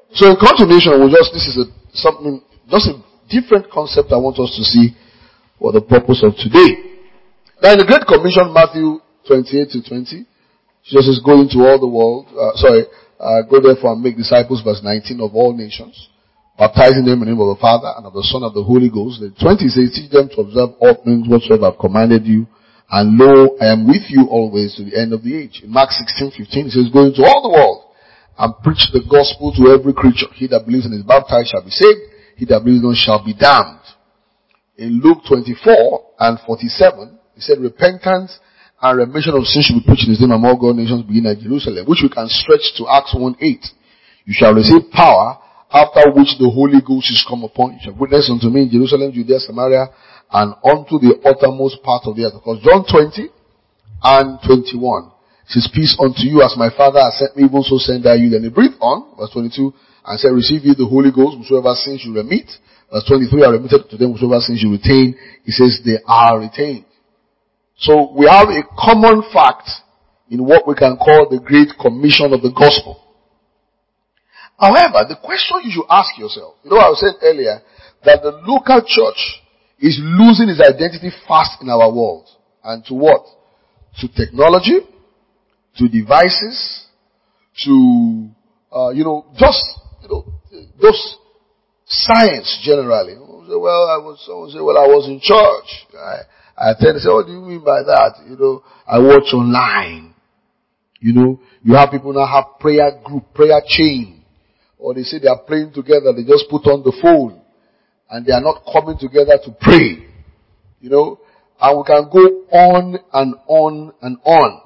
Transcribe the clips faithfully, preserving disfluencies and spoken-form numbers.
So in continuation, we just, this is a, something, just a different concept I want us to see for the purpose of today. Now in the Great Commission, Matthew twenty-eight to twenty, Jesus is going to all the world, uh, sorry, uh, go therefore and make disciples, verse nineteen, of all nations, baptizing them in the name of the Father and of the Son and of the Holy Ghost. The twenty says, teach them to observe all things whatsoever I've commanded you. And lo, I am with you always to the end of the age. In Mark sixteen fifteen, it says, go into all the world and preach the gospel to every creature. He that believes and is baptized shall be saved. He that believes not shall be damned. In Luke twenty-four and forty-seven, he said, repentance and remission of sins should be preached in his name among all nations, beginning at Jerusalem, which we can stretch to Acts one eight. You shall receive power, after which the Holy Ghost is come upon you. You shall witness unto me in Jerusalem, Judea, Samaria, and unto the uttermost part of the earth. Because John twenty and twenty-one says, peace unto you, as my Father has sent me, even so send I you. Then he breathed on, verse twenty-two, and said, receive ye the Holy Ghost, whosoever sins you remit. Verse twenty-three, are remitted to them, whosoever sins you retain. He says, they are retained. So we have a common fact in what we can call the Great Commission of the Gospel. However, the question you should ask yourself, you know, I said earlier that the local church is losing its identity fast in our world. And to what? To technology, to devices, to, uh, you know, just, you know, those science generally. Well, I was, someone say, well, I was in church. I, I tend to say, what do you mean by that? You know, I watch online. You know, you have people now have prayer group, prayer chain. Or they say they are praying together, they just put on the phone. And they are not coming together to pray. You know, and we can go on and on and on.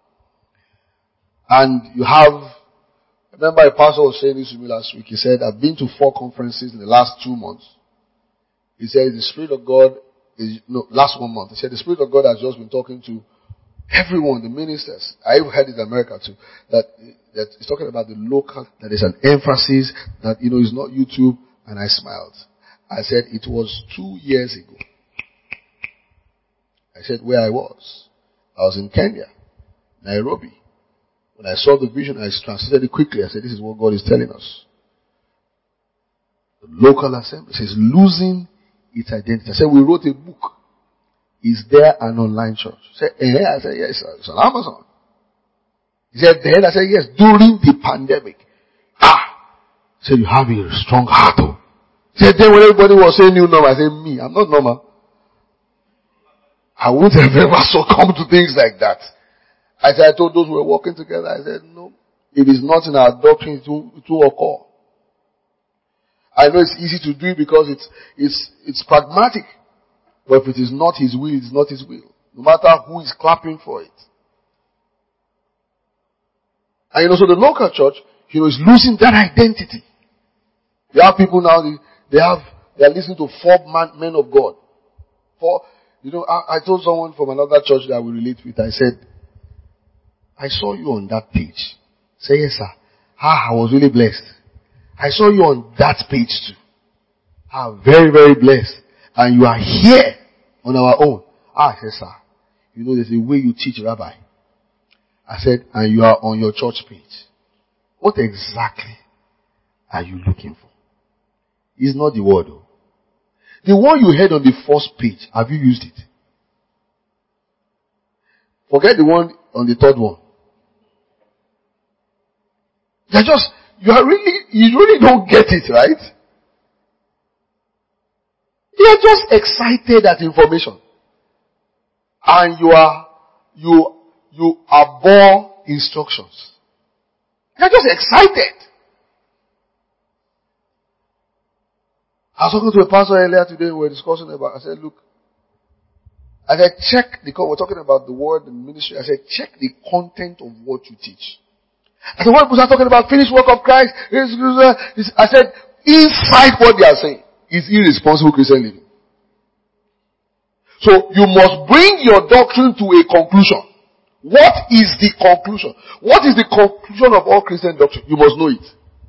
And you have, I remember a pastor was saying this to me last week. He said, I've been to four conferences in the last two months. He said, the Spirit of God is, no, last one month. He said, the Spirit of God has just been talking to everyone, the ministers. I even heard it in America too, that, that he's talking about the local, that there's an emphasis that, you know, it's not YouTube, and I smiled. I said, it was two years ago. I said where I was. I was in Kenya, Nairobi. When I saw the vision, I translated it quickly. I said, this is what God is telling us. The local assembly says losing its identity. I said, we wrote a book. Is there an online church? He said, eh? I said, yes, sir. It's on Amazon. He said, then? I said, yes, during the pandemic. Ah! He said, you have a strong heart, oh. He said, then when everybody was saying new normal, I said, me, I'm not normal. I wouldn't have ever succumbed to things like that. I said, I told those who were working together, I said, no, it is not in our doctrine to, to occur. I know it's easy to do it because it's, it's, it's pragmatic. But if it is not His will, it's not His will. No matter who is clapping for it. And you know, so the local church, you know, is losing that identity. You have people now, they, they have, they are listening to four man, men of God. Four, you know, I, I told someone from another church that we relate with, I said, I saw you on that page. Say, yes, sir. Ah, I was really blessed. I saw you on that page too. Ah, very, very blessed. And you are here on our own. Ah, I said, sir, you know, there's a way you teach, Rabbi. I said, and you are on your church page. What exactly are you looking for? It's not the word, though. The one you heard on the first page, have you used it? Forget the one on the third one. You're just, you are really, you really don't get it, right? You're just excited at information. And you are, you, you abhor instructions. You're just excited. I was talking to a pastor earlier today, we were discussing about, I said, look, I said, check the, we're talking about the word and ministry. I said, check the content of what you teach. I said, when people are talking about finished work of Christ, I said, inside what they are saying is irresponsible Christian living. So you must bring your doctrine to a conclusion. What is the conclusion? What is the conclusion of all Christian doctrine? You must know it.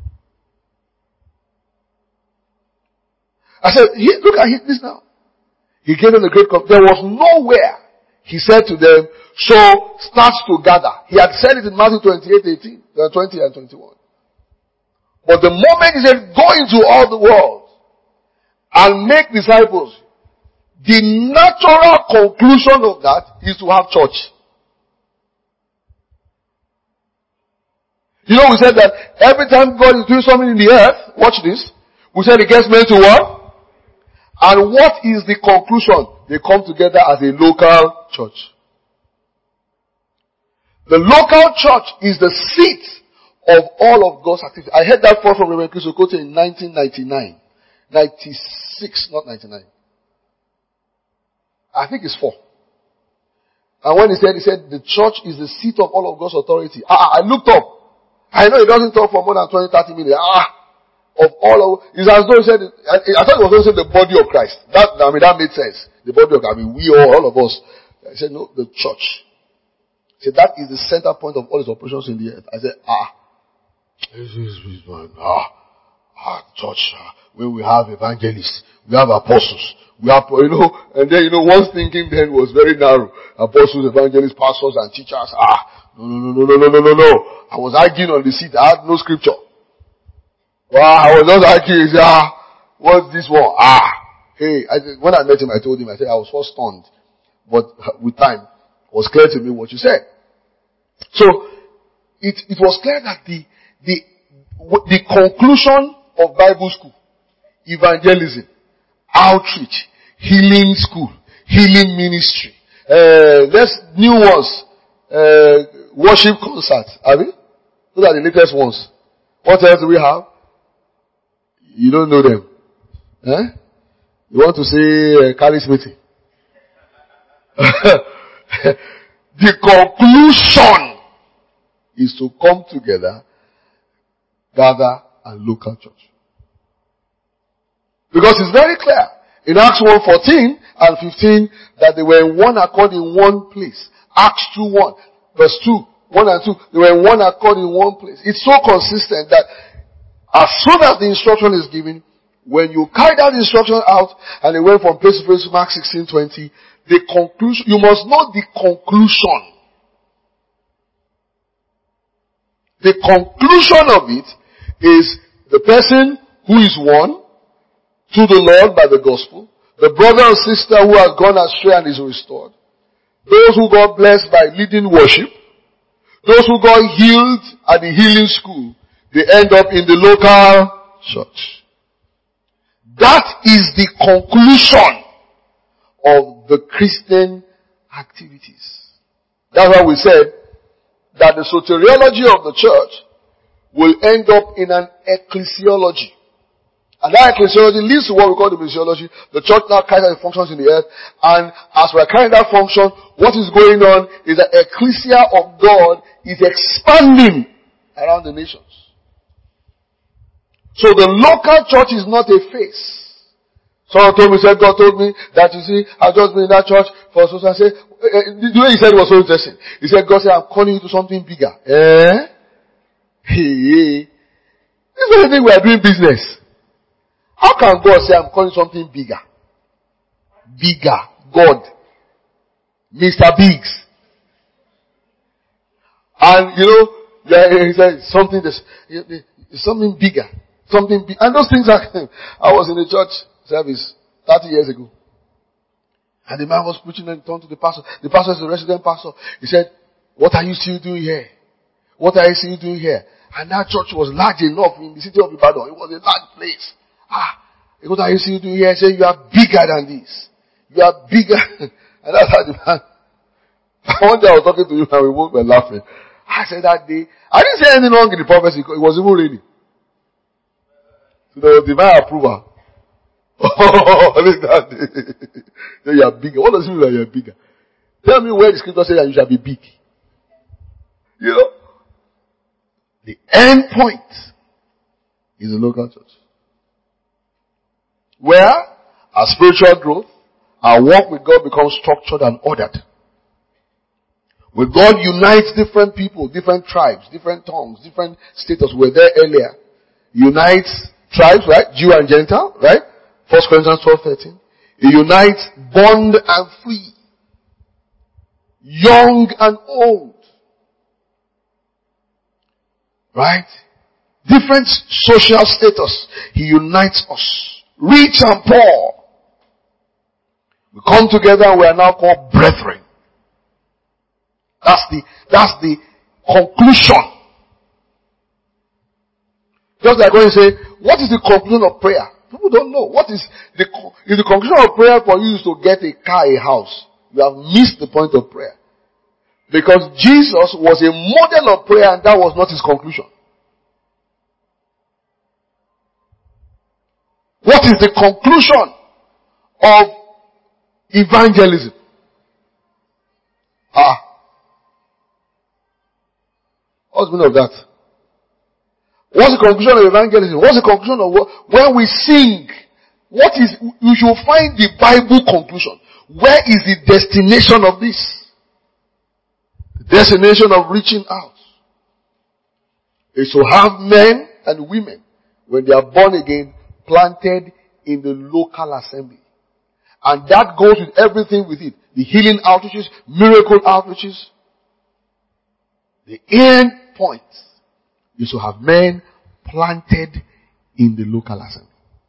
I said, he, look at this now. He gave them the great commission. There was nowhere he said to them, so start to gather. He had said it in Matthew twenty-eight, eighteen, twenty and twenty-one. But the moment he said, go into all the world and make disciples, the natural conclusion of that is to have church. You know, we said that every time God is doing something in the earth, watch this, we said it gets men to what? And what is the conclusion? They come together as a local church. The local church is the seat of all of God's activity. I heard that from Reverend Chris Okote in nineteen ninety-nine. ninety-six, not ninety-nine. I think it's four. And when he said, he said, the church is the seat of all of God's authority. Ah, I looked up. I know it doesn't talk for more than twenty, thirty minutes. Ah, of all of, it's as though he said, I, I thought it was going to say the body of Christ. That, I mean, that made sense. The body of, I mean, we all, all of us. I said, no, the church. He said, that is the center point of all his operations in the earth. I said, ah, this is, ah, ah, church, ah, when we have evangelists, we have apostles, we have, you know, and then, you know, one's thinking then was very narrow. Apostles, evangelists, pastors, and teachers. Ah, no, no, no, no, no, no, no, no. I was arguing on the seat. I had no scripture. Wow, I was just arguing. Ah, what's this one? Ah, hey, I, when I met him, I told him, I said, I was first stunned. But with time, it was clear to me what you said. So, it, it was clear that the, the, the conclusion of Bible school, evangelism, outreach, healing school, healing ministry, uh, there's new ones, uh, worship concerts, have you? Those are the latest ones. What else do we have? You don't know them. Eh? You want to say uh, Carly's meeting? The conclusion is to come together, gather, and local church. Because it's very clear in Acts one fourteen and fifteen that they were in one accord in one place. Acts two one, verse two, one and two, they were in one accord in one place. It's so consistent that as soon as the instruction is given, when you carry that instruction out and it went from place to place, Mark sixteen twenty, the conclusion, you must know the conclusion. The conclusion of it is the person who is won to the Lord by the gospel, the brother or sister who has gone astray and is restored, those who got blessed by leading worship, those who got healed at the healing school, they end up in the local church. That is the conclusion of the Christian activities. That's why we said that the soteriology of the church will end up in an ecclesiology. And that ecclesiology leads to what we call the missiology. The church now carries out the functions in the earth. And as we're carrying that function, what is going on is that ecclesia of God is expanding around the nations. So the local church is not a face. Someone told me, said, God told me that, you see, I've just been in that church for so and I said, the way he said it was so interesting. He said, God said, I'm calling you to something bigger. Eh? Hey, this is the thing we are doing business. How can God say, I'm calling something bigger? Bigger. God. Mister Biggs. And, you know, yeah, he said, something that's, something bigger. Something big. And those things are, I was in a church service thirty years ago. And the man was preaching and turned to the pastor. The pastor is the resident pastor. He said, what are you still doing here? What are you still doing here? And that church was large enough in the city of Ibadan. It was a large place. Ah, what are you still doing here? He said, you are bigger than this. You are bigger. And that's how the man, one day I was talking to you and we both were laughing. I said that day, I didn't say anything wrong in the prophecy. It was even raining. So there was divine approval. Oh, look at that. You are bigger. What does it mean that you are bigger? Tell me where the scripture says that you shall be big. You know? The end point is the local church. Where our spiritual growth, our walk with God becomes structured and ordered. Where God unites different people, different tribes, different tongues, different status. We were there earlier. Unites tribes, right? Jew and Gentile, right? First Corinthians twelve thirteen. It unites bond and free. Young and old. Right? different social status. He unites us. Rich and poor. We come together and we are now called brethren. That's the, that's the conclusion. Just like when you say, what is the conclusion of prayer? People don't know. What is the, if the conclusion of prayer for you is to get a car, a house, you have missed the point of prayer. Because Jesus was a model of prayer and that was not his conclusion. What is the conclusion of evangelism? Ah. What's the meaning of that? What's the conclusion of evangelism? What's the conclusion of what? When we sing, what is, you should find the Bible conclusion. Where is the destination of this? The destination of reaching out is to have men and women, when they are born again, planted in the local assembly. And that goes with everything with it. The healing outreaches, miracle outreaches. The end point is to have men planted in the local assembly.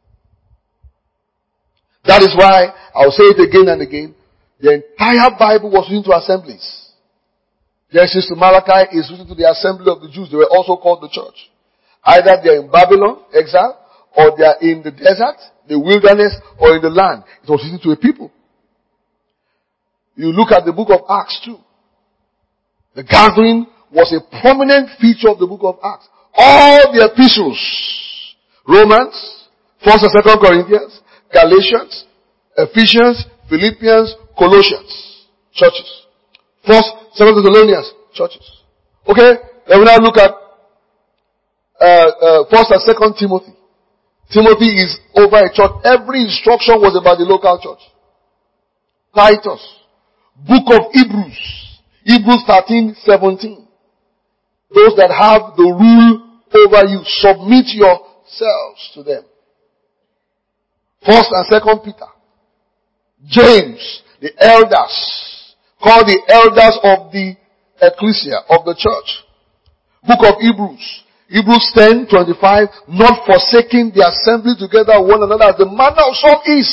That is why, I'll say it again and again, the entire Bible was written to assemblies. Genesis to Malachi is written to the assembly of the Jews. They were also called the church. Either they are in Babylon, exile, or they are in the desert, the wilderness, or in the land. It was written to a people. You look at the book of Acts too. The gathering was a prominent feature of the book of Acts. All the epistles, Romans, First and Second Corinthians, Galatians, Ephesians, Philippians, Colossians, churches. First, Second Thessalonians, churches. Okay, then we now look at uh, uh, First and Second Timothy. Timothy is over a church. Every instruction was about the local church. Titus, book of Hebrews, Hebrews thirteen, seventeen. Those that have the rule over you, submit yourselves to them. First and Second Peter. James, the elders, called the elders of the ecclesia, of the church. Book of Hebrews. Hebrews ten, twenty-five, not forsaking the assembly together one another as the manner of some is.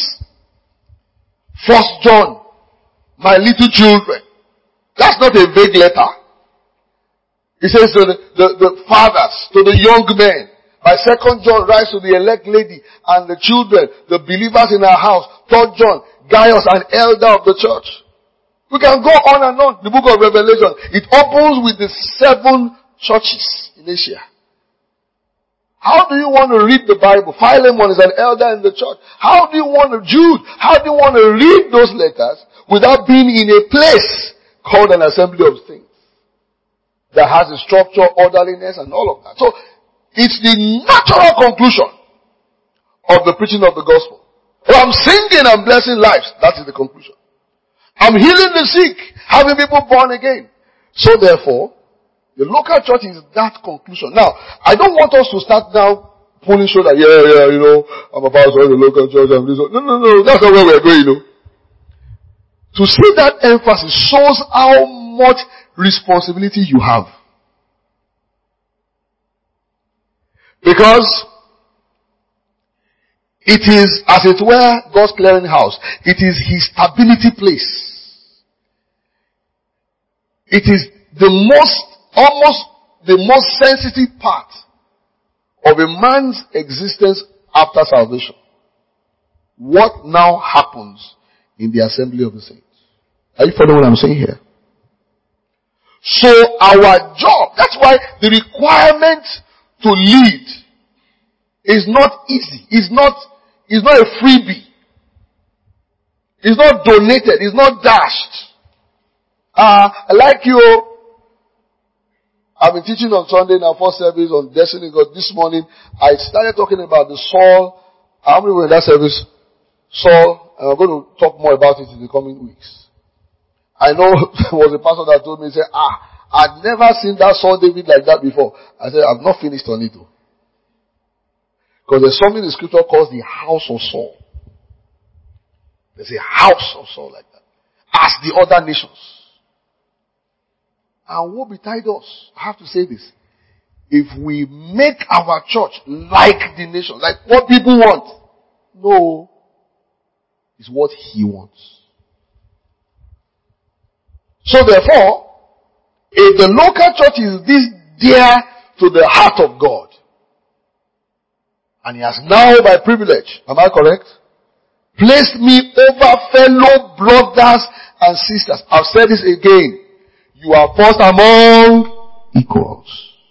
First John, my little children. That's not a vague letter. He says to the, the, the fathers, to the young men. By Second John writes to the elect lady and the children, the believers in her house. Third John, Gaius, an elder of the church. We can go on and on. The book of Revelation, it opens with the seven churches in Asia. How do you want to read the Bible? Philemon is an elder in the church. How do you want to, Jude, how do you want to read those letters without being in a place called an assembly of things that has a structure, orderliness, and all of that? So, it's the natural conclusion of the preaching of the gospel. Well, I'm singing and blessing lives. That is the conclusion. I'm healing the sick, having people born again. So therefore, the local church is that conclusion. Now, I don't want us to start now pulling shoulder. Yeah, yeah, you know, I'm a pastor in the local church. I'm this. No, no, no, that's not where we're going, you know. To see that emphasis shows how much responsibility you have. Because it is, as it were, God's clearing house. It is his stability place. It is the most, almost the most sensitive part of a man's existence after salvation. What now happens in the assembly of the saints? Are you following what I'm saying here? So our job, that's why the requirement to lead is not easy. It's not, it's not a freebie. It's not donated. It's not dashed. Uh, I like you. I've been teaching on Sunday now, first service on Destiny God. This morning, I started talking about the Saul. How many were in that service? Saul, and I'm going to talk more about it in the coming weeks. I know there was a pastor that told me, he said, ah, I'd never seen that Saul David like that before. I said, I've not finished on it though. Because there's something the scripture calls the house of Saul. There's a house of Saul like that. As the other nations. And woe betide us, I have to say this. if we make our church like the nation, like what people want. No. It's what he wants. So therefore, if the local church is this dear to the heart of God, and he has now by privilege, am I correct, placed me over fellow brothers and sisters. I've said this again. You are first among equals.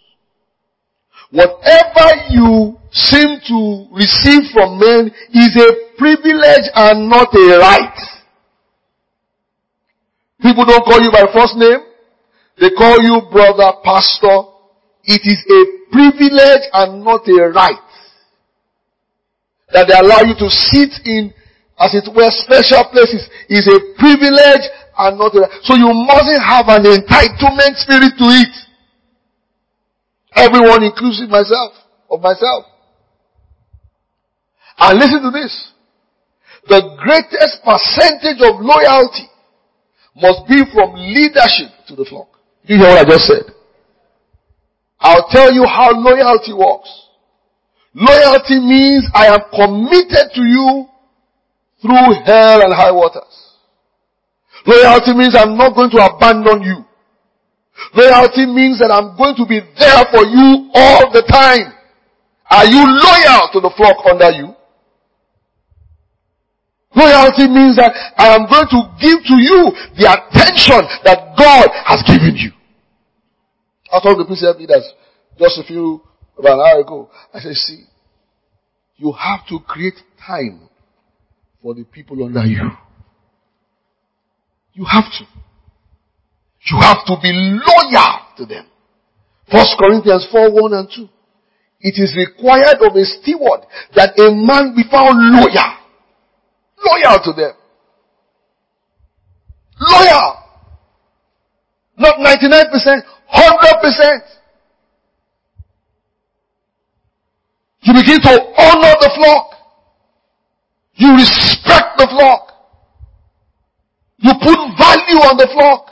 Whatever you seem to receive from men is a privilege and not a right. People don't call you by first name. They call you brother, pastor. It is a privilege and not a right. That they allow you to sit in, as it were, special places is a privilege and not a right. So you mustn't have an entitlement spirit to it. Everyone, inclusive myself, of myself. And listen to this. The greatest percentage of loyalty must be from leadership to the flock. Do you hear what I just said? I'll tell you how loyalty works. Loyalty means I am committed to you through hell and high waters. Loyalty means I'm not going to abandon you. Loyalty means that I'm going to be there for you all the time. Are you loyal to the flock under you? Loyalty means that I am going to give to you the attention that God has given you. I told the precept leaders just a few, about an hour ago. I said, see, you have to create time for the people under you. You have to. You have to be loyal to them. First Corinthians four, one and two. It is required of a steward that a man be found loyal. Loyal to them. Loyal. Not ninety-nine percent, one hundred percent. You begin to honor the flock. You respect the flock. You put value on the flock.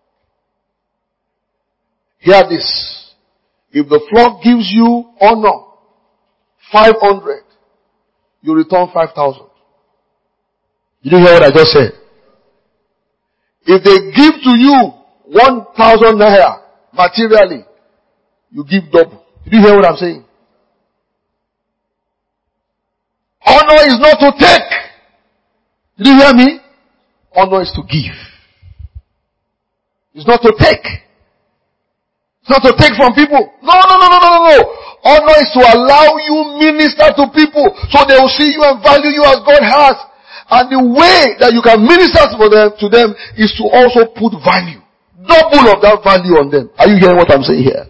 Hear this. If the flock gives you honor, five hundred, you return five thousand. You didn't hear what I just said? If they give to you one thousand naira materially, you give double. Did you hear what I'm saying? Honor is not to take. Did you hear me? Honor is to give. It's not to take. It's not to take from people. No, no, no, no, no, no, no. Honor is to allow you minister to people so they will see you and value you as God has. And the way that you can minister for them, to them is to also put value. Double of that value on them. Are you hearing what I'm saying here?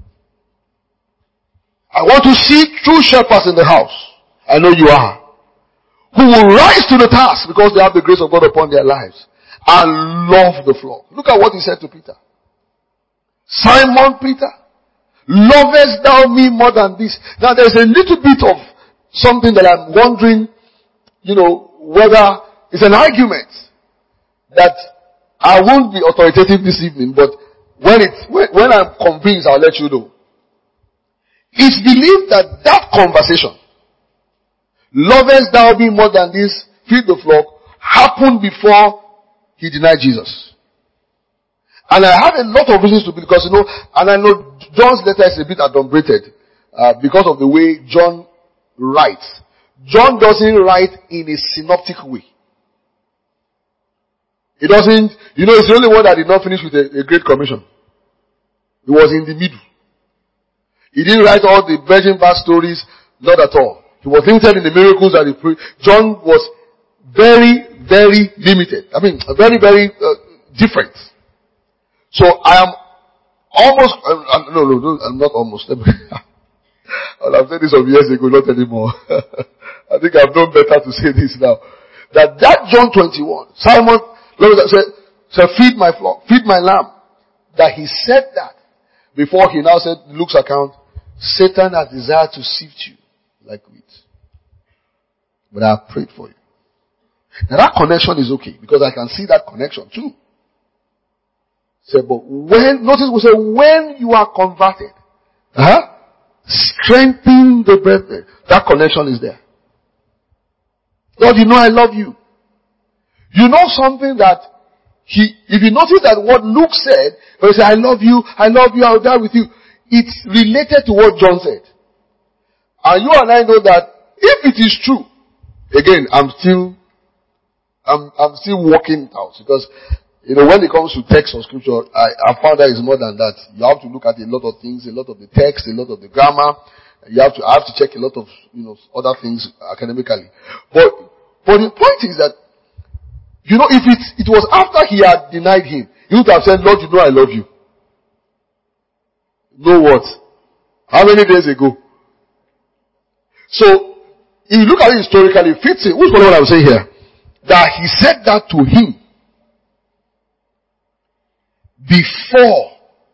I want to see true shepherds in the house. I know you are. Who will rise to the task because they have the grace of God upon their lives. And love the flock. Look at what he said to Peter. Simon Peter, lovest thou me more than this? Now there's a little bit of something that I'm wondering, you know, whether it's an argument that I won't be authoritative this evening, but when it, when, when I'm convinced, I'll let you know. It's believed that that conversation, lovest thou me more than this, feed the flock, happened before he denied Jesus. And I have a lot of reasons to believe, because you know, and I know John's letter is a bit adumbrated, uh, because of the way John writes. John doesn't write in a synoptic way. He doesn't, you know, it's the only one that did not finish with a, a great commission. He was in the middle. He didn't write all the virgin birth stories, not at all. He was limited in the miracles that he preached. John was very, very limited. I mean, very, very uh, different. So I am almost, uh, no, no, no, I'm not almost. Well, I've said this some years ago, not anymore. I think I've known better to say this now. That that John twenty-one, Simon said, said, feed my flock, feed my lamb. That he said that before he now said, Luke's account, Satan has desired to sift you like wheat. But I have prayed for you. Now that connection is okay, because I can see that connection too. Say, but when, notice we say, when you are converted, Huh? Strengthen the brethren. That connection is there. Lord, you know I love you. You know something that he, if you notice that what Luke said, when he said, I love you, I love you, I'll die with you, it's related to what John said. And you and I know that if it is true, again, I'm still, I'm, I'm still working out because, you know, when it comes to text or scripture, I, I found that it's more than that. You have to look at a lot of things, a lot of the text, a lot of the grammar. You have to, I have to check a lot of, you know, other things academically. But, but the point is that, you know, if it, it was after he had denied him, he would have said, Lord, you know I love you. Know what? How many days ago? So, if you look at it historically, it fits in. Who's following what I'm saying here? That he said that to him before.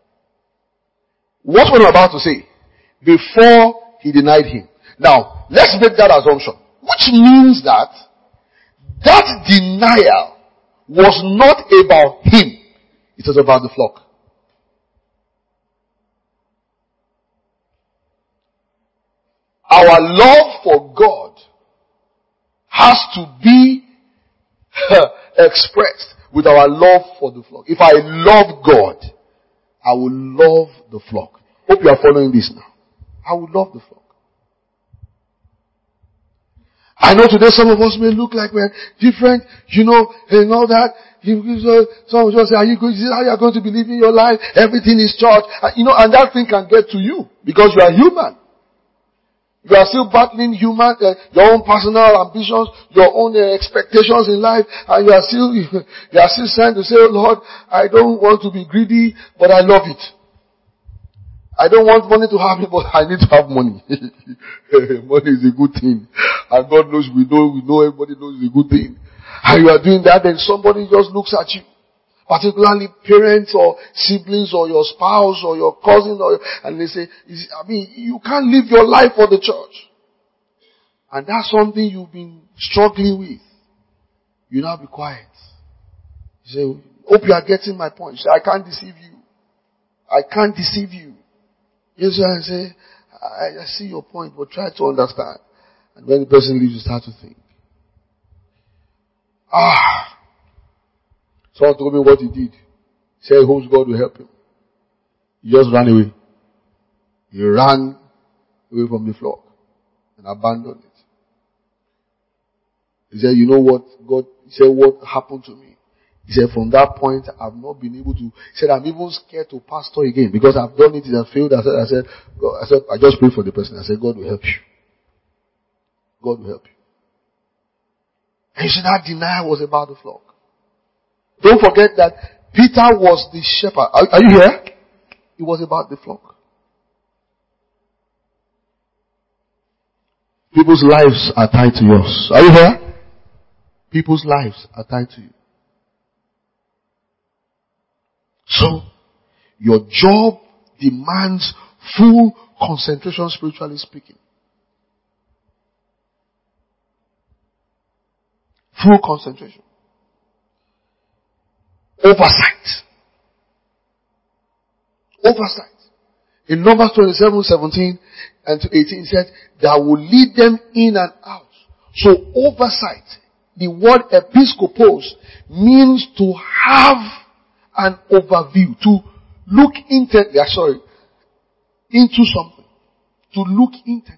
What was I about to say? Before he denied him. Now, let's make that assumption. Which means that that denial was not about him. It was about the flock. Our love for God has to be expressed with our love for the flock. If I love God, I will love the flock. Hope you are following this now. I will love the flock. I know today some of us may look like we're different, you know, and all that. Some of us say, are you going, is this how you are going to be living your life? Everything is church. You know, and that thing can get to you because you are human. You are still battling human, uh, your own personal ambitions, your own uh, expectations in life, and you are still, you are still trying to say, oh Lord, I don't want to be greedy, but I love it. I don't want money to have it, but I need to have money. Money is a good thing. And God knows, we know, we know, everybody knows it's a good thing. And you are doing that, then somebody just looks at you. Particularly parents or siblings or your spouse or your cousin, or, and they say, I mean, you can't live your life for the church. And that's something you've been struggling with. You now be quiet. You say, hope you are getting my point. You say, I can't deceive you. I can't deceive you. You say, I, I see your point, but try to understand. And when the person leaves, you start to think. Ah. Someone told me what he did. He said he hopes God will help him. He just ran away. He ran away from the flock and abandoned it. He said, you know what God, he said, what happened to me? He said, from that point, I've not been able to, he said, I'm even scared to pastor again because I've done it and I failed. I said, I said, God, I said, I just prayed for the person. I said, God will help you. God will help you. And you see, that denial was about the flock. Don't forget that Peter was the shepherd. Are, are you here? It was about the flock. People's lives are tied to yours. Are you here? People's lives are tied to you. So, your job demands full concentration, spiritually speaking. Full concentration. Oversight. Oversight. In Numbers twenty-seven, seventeen and to eighteen, it said, that will lead them in and out. So oversight, the word episkopos, means to have an overview, to look intently, sorry, into something. To look intently.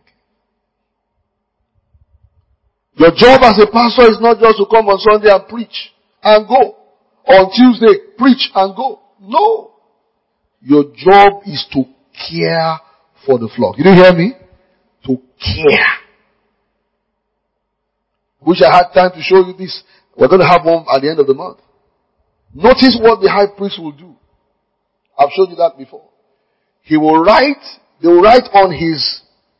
Your job as a pastor is not just to come on Sunday and preach and go. On Tuesday, preach and go. No. Your job is to care for the flock. You didn't hear me? To care. Wish I had time to show you this. We're going to have one at the end of the month. Notice what the high priest will do. I've showed you that before. He will write, they will write on his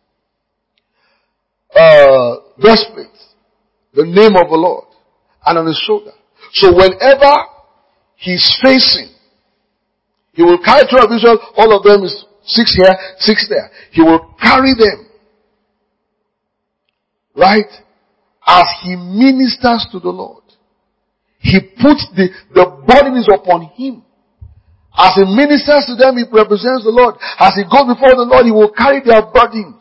uh, breastplate the name of the Lord and on his shoulder. So whenever he's facing, he will carry two of Israel, all of them is six here, six there. He will carry them, right, as he ministers to the Lord. He puts the, the burden is upon him. As he ministers to them, he represents the Lord. As he goes before the Lord, he will carry their burdens.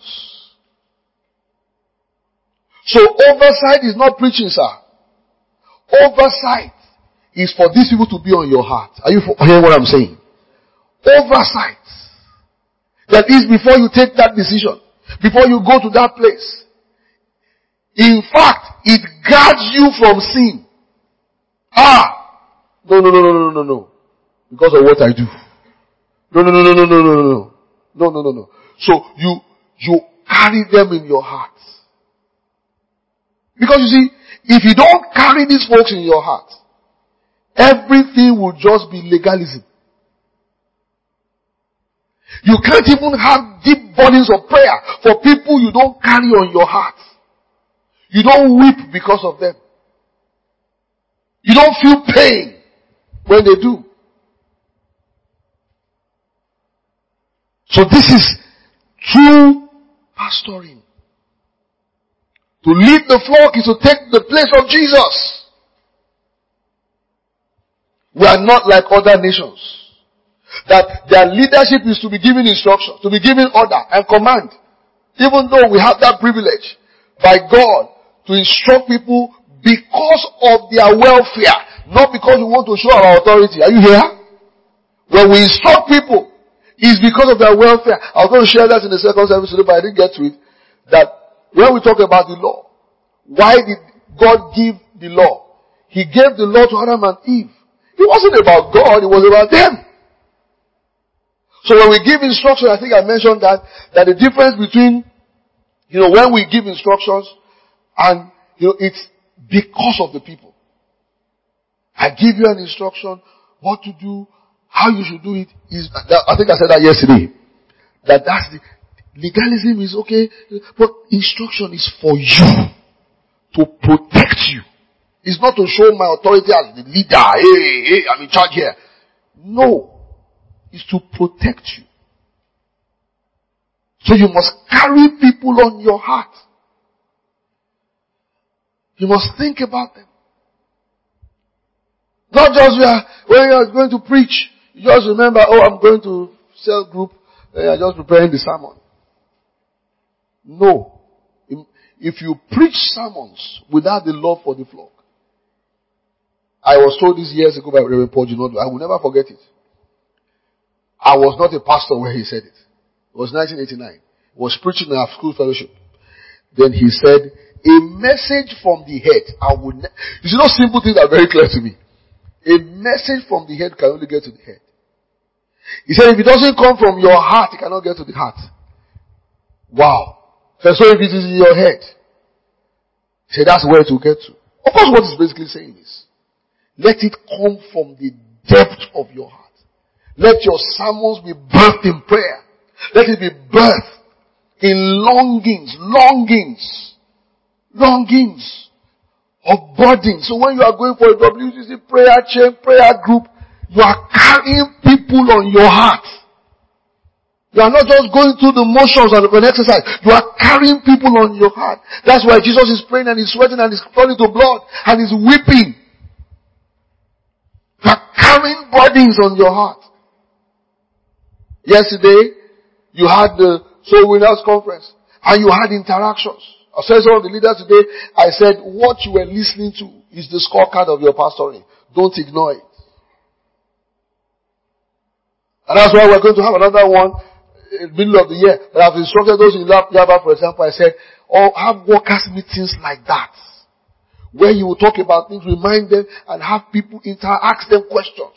So oversight is not preaching, sir. Oversight is for these people to be on your heart. Are you hearing what I'm saying? Oversight. That is before you take that decision. Before you go to that place. In fact, it guards you from sin. Ah! No, no, no, no, no, no, no. Because of what I do. No, no, no, no, no, no, no, no. No, no, no, no. So you, you carry them in your heart. Because you see, if you don't carry these folks in your heart, everything will just be legalism. You can't even have deep burdens of prayer for people you don't carry on your heart. You don't weep because of them. You don't feel pain when they do. So this is true pastoring. To lead the flock is to take the place of Jesus. We are not like other nations. That their leadership is to be given instruction, to be given order and command. Even though we have that privilege by God to instruct people because of their welfare, not because we want to show our authority. Are you here? When we instruct people, it's because of their welfare. I was going to share that in the second service today, but I didn't get to it. That when we talk about the law, why did God give the law? He gave the law to Adam and Eve. It wasn't about God, it was about them. So when we give instruction, I think I mentioned that, that the difference between, you know, when we give instructions and, you know, it's because of the people. I give you an instruction, what to do, how you should do it is, I think I said that yesterday. That that's the, legalism is okay, but instruction is for you. To protect you. It's not to show my authority as the leader. Hey, hey, I'm in charge here. No. It's to protect you. So you must carry people on your heart. You must think about them. Not just when you are going to preach, you just remember, oh, I'm going to cell group, and you're just preparing the sermon. No. If you preach sermons without the love for the flock. I was told this years ago by Reverend Paul Ginodo. I will never forget it. I was not a pastor when he said it. It was nineteen eighty-nine. He was preaching in our school fellowship. Then he said, a message from the head. I would ne- you see, those simple things are very clear to me. A message from the head can only get to the head. He said, if it doesn't come from your heart, it cannot get to the heart. Wow. So if it is in your head, say that's where it will get to. Of course, what it's basically saying is, let it come from the depth of your heart. Let your sermons be birthed in prayer. Let it be birthed in longings, longings, longings of burdens. So when you are going for a W C C prayer chain, prayer group, you are carrying people on your heart. You are not just going through the motions and an exercise. You are carrying people on your heart. That's why Jesus is praying and he's sweating and he's falling to blood and he's weeping. You are carrying burdens on your heart. Yesterday, you had the Soul Winners Conference and you had interactions. I said to the leaders today, I said, what you were listening to is the scorecard of your pastoring. Don't ignore it. And that's why we're going to have another one in the middle of the year. But I've instructed those in Yaba, for example, I said, oh, have workers meetings like that. Where you will talk about things, remind them, and have people interact, ask them questions.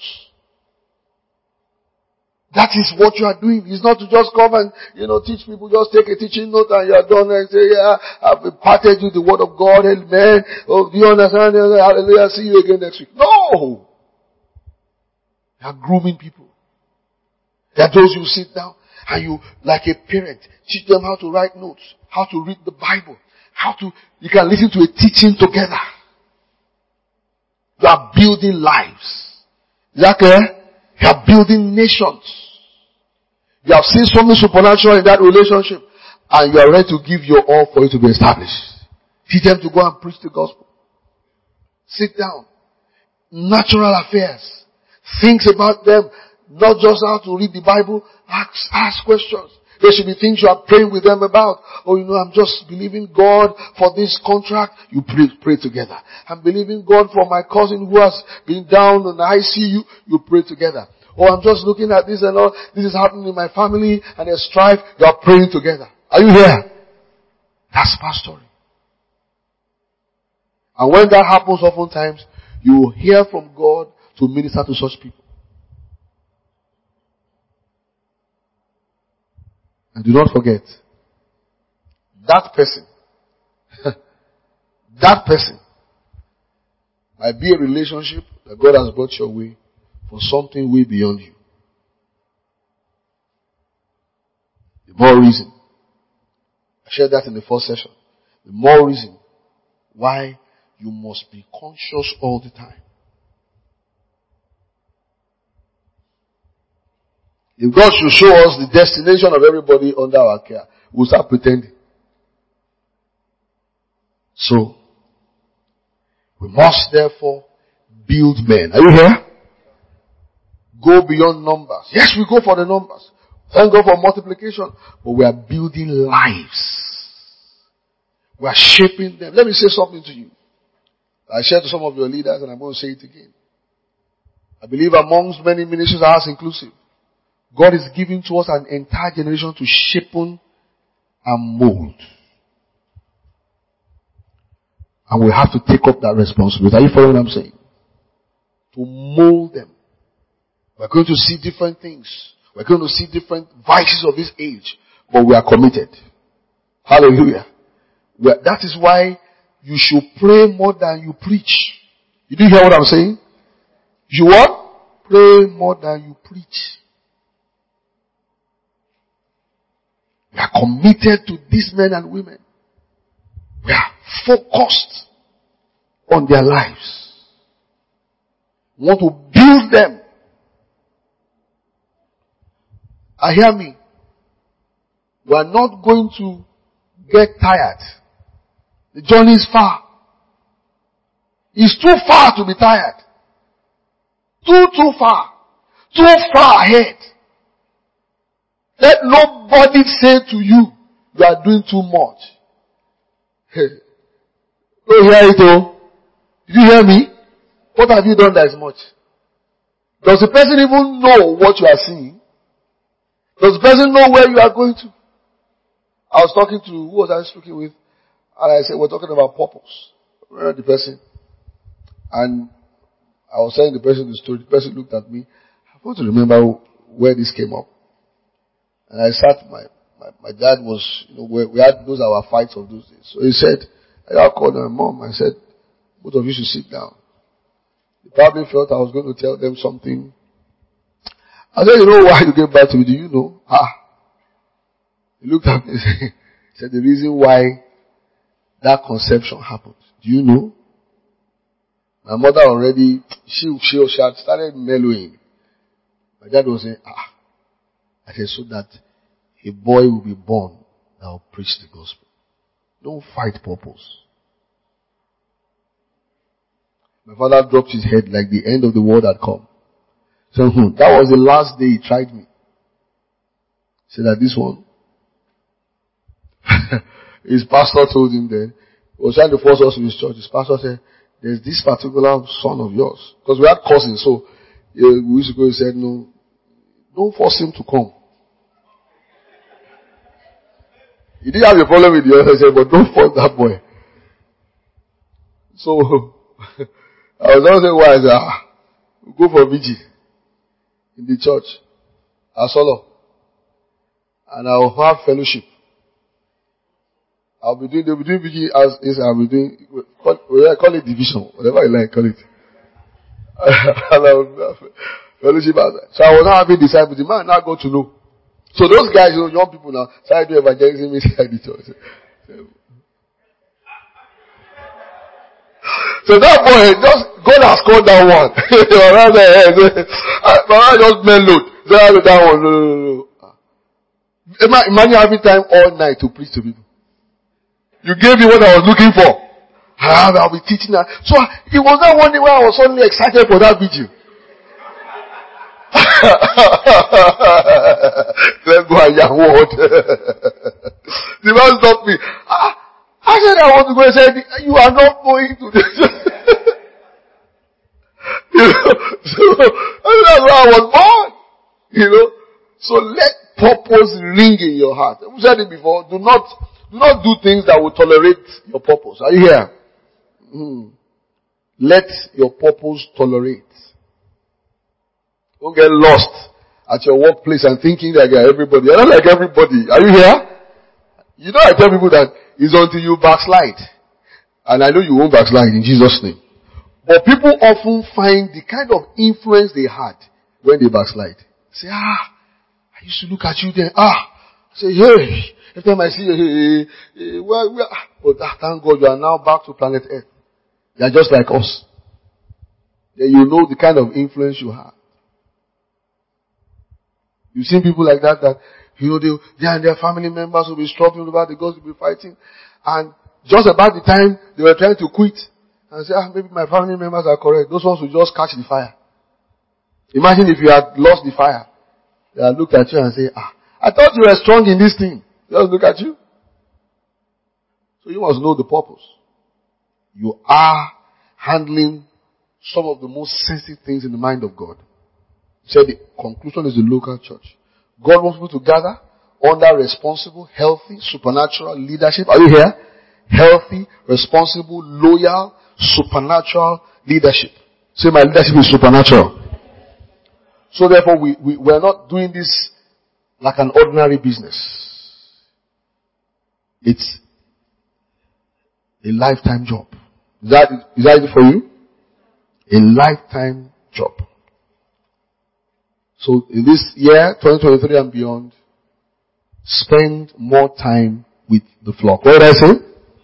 That is what you are doing. It's not to just come and, you know, teach people, just take a teaching note and you are done and say, yeah, I've imparted you the word of God, amen. Oh, do you understand? Hallelujah, see you again next week. No! You are grooming people. There are those you sit down and you, like a parent, teach them how to write notes, how to read the Bible, how to, you can listen to a teaching together. You are building lives. Is that clear? You are building nations. You have seen something supernatural in that relationship and you are ready to give your all for it to be established. Teach them to go and preach the gospel. Sit down. Natural affairs. Things about them. Not just how to read the Bible. Ask, ask questions. There should be things you are praying with them about. Oh, you know, I'm just believing God for this contract. You pray, pray together. I'm believing God for my cousin who has been down in the I C U. You pray together. Oh, I'm just looking at this and all. This is happening in my family and there's strife. You are praying together. Are you here? That's pastoring. And when that happens oftentimes, you will hear from God to minister to such people. And do not forget, that person, that person might be a relationship that God has brought your way for something way beyond you. The more reason, I shared that in the first session, the more reason why you must be conscious all the time. If God should show us the destination of everybody under our care, we'll start pretending. So, we must therefore build men. Are you here? Go beyond numbers. Yes, we go for the numbers. Thank God for multiplication. But we are building lives. We are shaping them. Let me say something to you. I shared to some of your leaders and I'm going to say it again. I believe amongst many ministries, ours inclusive, God is giving to us an entire generation to shapen and mold. And we have to take up that responsibility. Are you following what I'm saying? To mold them. We're going to see different things. We're going to see different vices of this age. But we are committed. Hallelujah. We are, that is why you should pray more than you preach. You do hear what I'm saying? You what? Pray more than you preach. We are committed to these men and women. We are focused on their lives. We want to build them. I hear me. We are not going to get tired. The journey is far. It's too far to be tired. Too, too far. Too far ahead. Let nobody say to you, you are doing too much. Hey. Don't hear it oh. Did you hear me? What have you done that is much? Does the person even know what you are seeing? Does the person know where you are going to? I was talking to, who was I speaking with? And I said, we're talking about purpose. Remember the person? And I was telling the person the story. The person looked at me. I want to remember where this came up. And I sat, my, my, my dad was, you know, we, we had, those our fights of those days. So he said, I called my mom. I said, both of you should sit down. They probably felt I was going to tell them something. I said, you know why you came back to me? Do you know? Ah. He looked at me and said, he said, the reason why that conception happened. Do you know? My mother already, she, she, she had started mellowing. My dad was saying, ah. I said, so that a boy will be born that will preach the gospel. Don't fight purpose. My father dropped his head like the end of the world had come. So hmm, that was the last day he tried me. He said that this one, his pastor told him then, he was trying to force us to his church. His pastor said, there's this particular son of yours. Because we had cousins, so yeah, we used to go and said, no, don't force him to come. He didn't have a problem with the other, said, but don't force that boy. So, I was always saying, why? I said, ah, we'll go for V G in the church, Asolo. And I'll have fellowship. I'll be doing, they'll be doing V G as is, I'll be doing, call, call it division, whatever you like, call it. And I will have fellowship outside. So I was not having disciples. The man now got to know. So those guys, you know, young people now, started doing evangelism inside the church. So that boy, just, God has called that one. My man just mellowed. So I that one, no, no, no, no. Imagine having time all night to preach to people. You gave me what I was looking for. I'll be teaching that. So it was not one day where I was suddenly excited for that video. Let's go and yam word. The man stopped me. Ah, I said I want to go. He said, you are not going to this. You know, so that's why I was born. You know, so let purpose ring in your heart. We said it before. Do not, do not do things that will tolerate your purpose. Are you here? Mm. Let your purpose tolerate. Don't get lost at your workplace and thinking that you're everybody. You're not like everybody. Are you here? You know, I tell people that it's until you backslide. And I know you won't backslide in Jesus' name. But people often find the kind of influence they had when they backslide. Say, ah, I used to look at you then. Ah, say, hey, every time I see you, hey, hey, well, well, but ah, thank God you are now back to planet Earth. You are just like us. Then you know the kind of influence you have. You've seen people like that, that, you know, they, they and their family members will be struggling about the gospel, will be fighting. And just about the time they were trying to quit, and say, ah, maybe my family members are correct. Those ones will just catch the fire. Imagine if you had lost the fire. They had looked at you and say, ah, I thought you were strong in this thing. Just look at you. So you must know the purpose. You are handling some of the most sensitive things in the mind of God. He said the conclusion is the local church. God wants people to gather under responsible, healthy, supernatural leadership. Are you here? Healthy, responsible, loyal, supernatural leadership. Say my leadership is supernatural. So therefore we, we, we are not doing this like an ordinary business. It's a lifetime job. Is that, is that it for you? A lifetime job. So in this year, twenty twenty-three and beyond, spend more time with the flock. What did I say?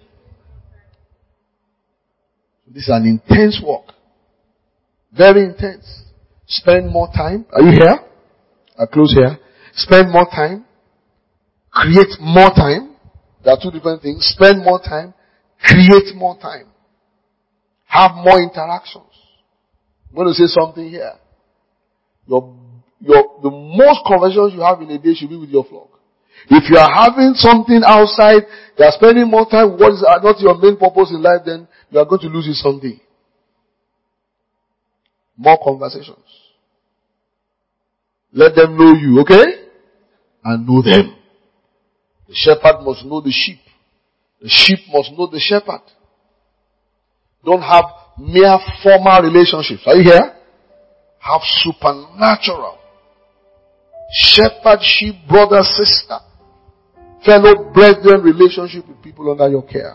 This is an intense work. Very intense. Spend more time. Are you here? I close here. Spend more time. Create more time. There are two different things. Spend more time. Create more time. Have more interactions. I'm going to say something here. Your, your, the most conversations you have in a day should be with your flock. If you are having something outside, you are spending more time with what is not your main purpose in life, then you are going to lose it someday. More conversations. Let them know you, okay? And know them. The shepherd must know the sheep. The sheep must know the shepherd. Don't have mere formal relationships. Are you here? Have supernatural. Shepherd, sheep, brother, sister, fellow brethren relationship with people under your care.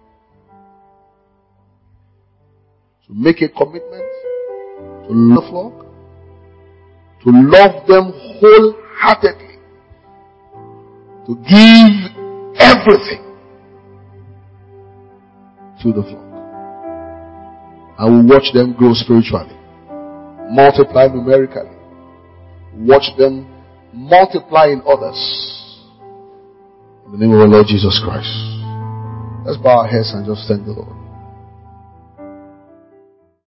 So make a commitment to love the flock, to love them wholeheartedly, to give everything to the flock. I will watch them grow spiritually, multiply numerically, watch them multiply in others. In the name of our Lord Jesus Christ. Let's bow our heads and just thank the Lord.